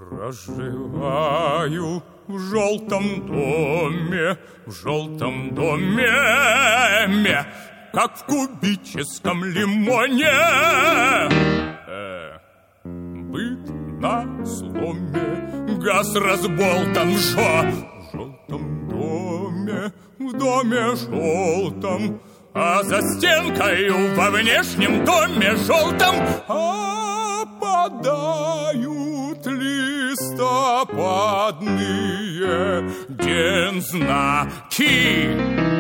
Проживаю в желтом доме, как в кубическом лимоне. Быт на сломе, газ разболтан в желтом доме, в доме желтом, а за стенкою во внешнем доме желтом опадают листопадные дензнаки.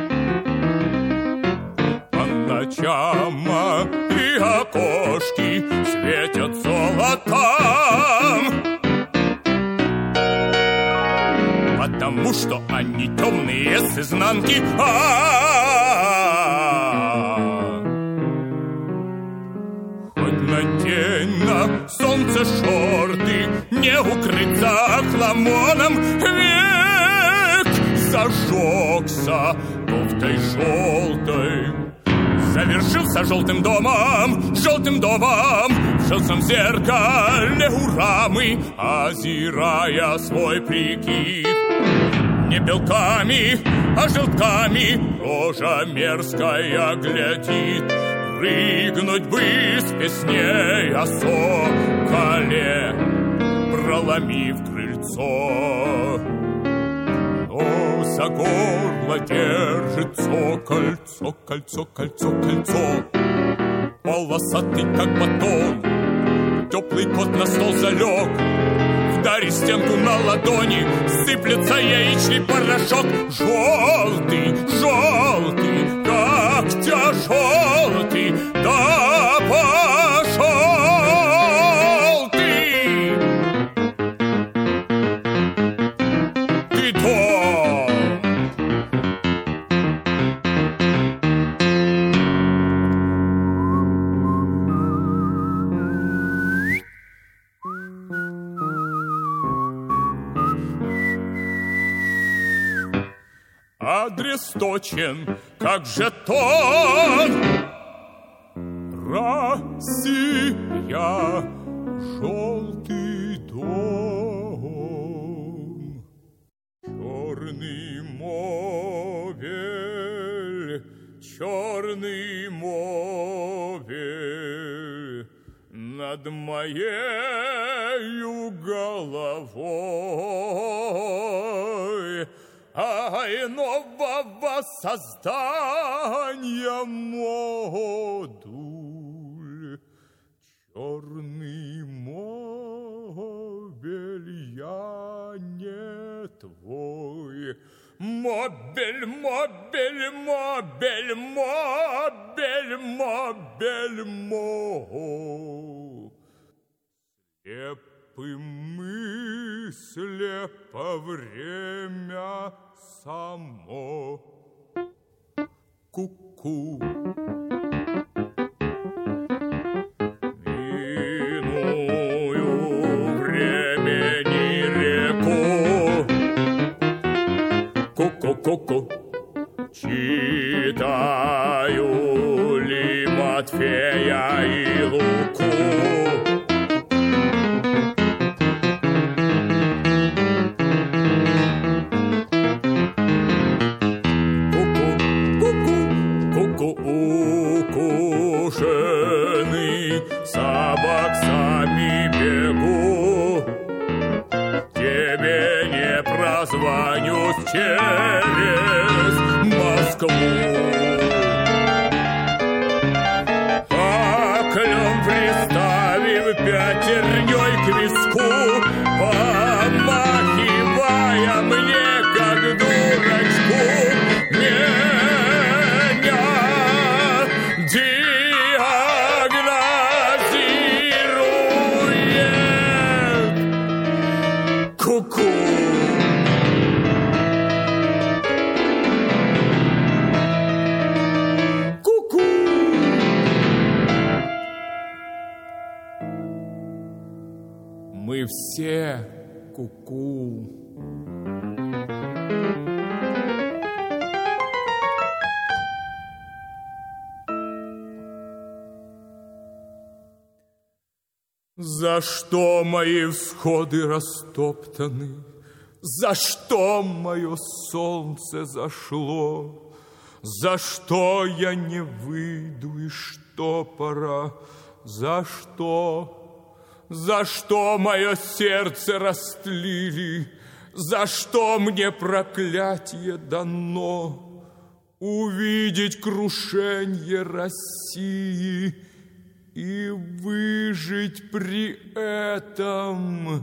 По ночам и окошки светят золотом, потому что они темные с изнанки. Хоть надень на солнце шорты, не укрыться хламоном, век зажегся кофтой желтой. Завершился желтым домом, в желтом зеркале у рамы, озирая свой прикид. Не белками, а желтками рожа мерзкая глядит. Прыгнуть бы с песней о соколе, проломив крыльцо. Но за горло держится кольцо, полосатый, как батон. Теплый кот на стол залег, вдарив стенку на ладони, сыплется яичный порошок. Желтый, как тяжелый, да пошел ты! Ты дом! Адрес точен, как жетон. Россия, желтый дом. Черный мовель над моею головой. Ай, нового создания модуль. Черный мобиль, я не твой. Мобиль. Слепо время само. Ку-ку. Миную времени реку. Ку-ку-ку-ку. Читаю ли Матфея и Луку. Укушенный собак сами бегу. Тебе не прозвонюсь через Москву. А клен приставив пятерней к виску, помахивая мне, как дурачку, ку-ку. Ку-ку. Мы все ку-ку. За что мои всходы растоптаны? За что мое солнце зашло? За что я не выйду из штопора? За что? За что мое сердце растлили? За что мне проклятие дано? Увидеть крушенье России и выжить при этом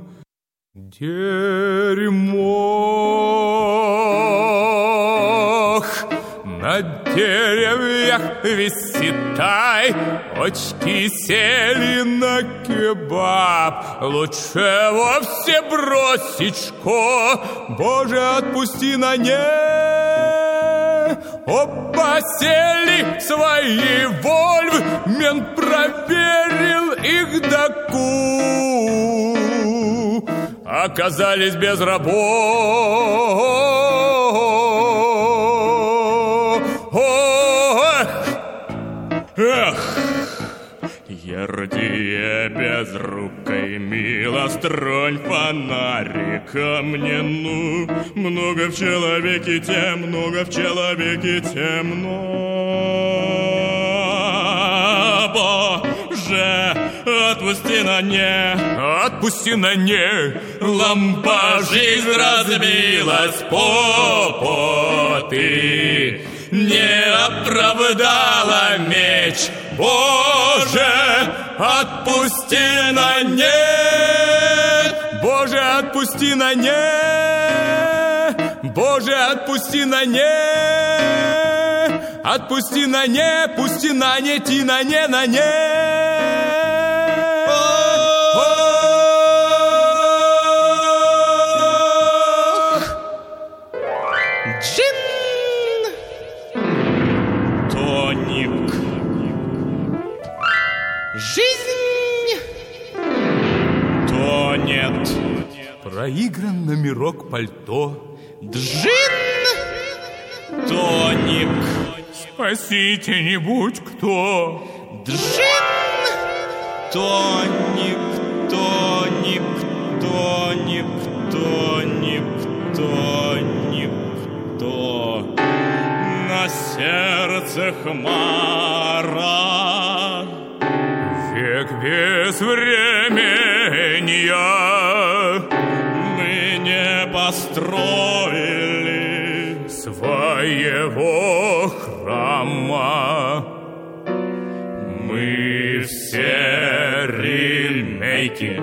дерьмо. На деревьях висит тай, очки сели на кебаб. Лучше вовсе бросить шко, Боже, отпусти на не. Оба сели свои вольвы, мент проверил их до ку. Оказались без работы. Эх, Ердия безрукой, мило, стронь фонарик ко мне, ну. Много в человеке темно, Боже, отпусти на не, лампа жизнь разбилась по поты. Не оправдала меч, Боже, отпусти на нет. Боже, отпусти на нет. Боже, отпусти на нет. Отпусти на не, пусти на не, ти на не, на не. Жизнь тонет. Проигран номерок пальто. Джин тоник. Спасите, не будь кто. Джин тоник, тоник, тоник, тоник, тоник, то. На сердце хмара. Век без времени мы не построили своего храма. Мы все ремейки.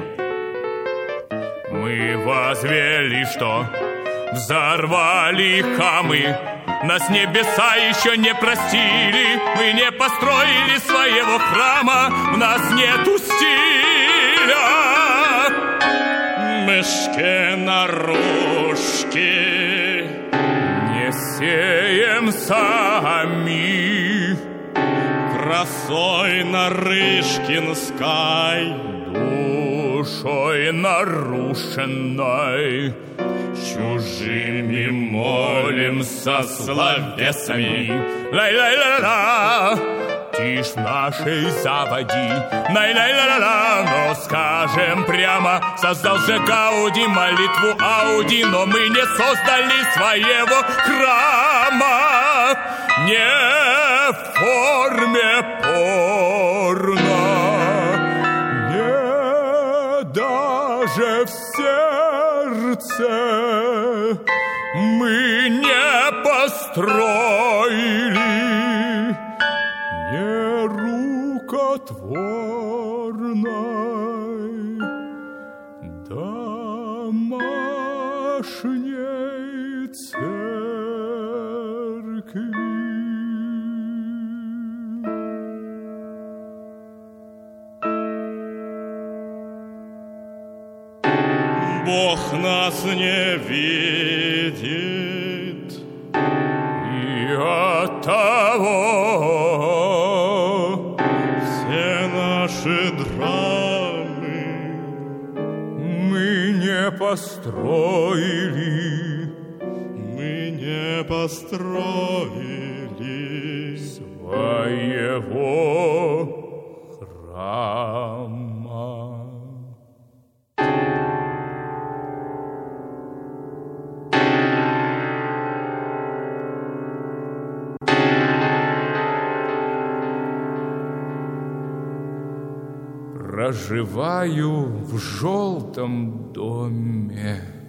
Мы возвели, что взорвали хамы. Нас небеса еще не простили. Мы не построили своего храма. В нас нету стиля. Мышки-нарушки не сеем сами. красой нарышкинской, душой нарушенной. чужими молимся словесами. Лай-лай-ла-ла, тишь в нашей заводи. Лай-лай-ла-ла, но скажем прямо, создал же Гауди молитву Ауди, но мы не создали своего храма. Не в форме порно, не даже в сердце. Мы не построили не рукотворной домашней церкви. Бог нас не видит, и оттого все наши драмы мы не построили своего храма. проживаю в желтом доме.